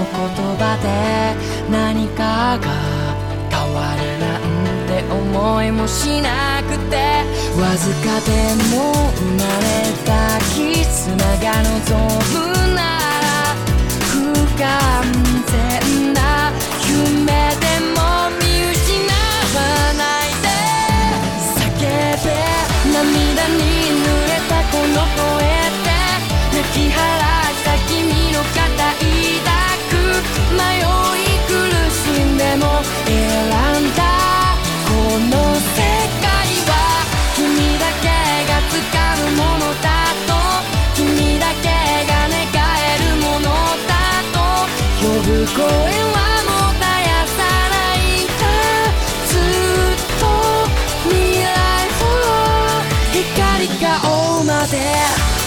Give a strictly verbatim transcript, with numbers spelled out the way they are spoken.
言葉で何かが変わるなんて思いもしなくて、わずかでも生まれた絆が望むなら不完全な夢でも見失わないで叫べ、涙に濡れたこの声で泣き払った君の肩抱く、迷い苦しんでも選んだこの世界は君だけが掴むものだと、君だけが願えるものだと、呼ぶ声はもう絶やさないんだ、ずっと未来を光が追うまで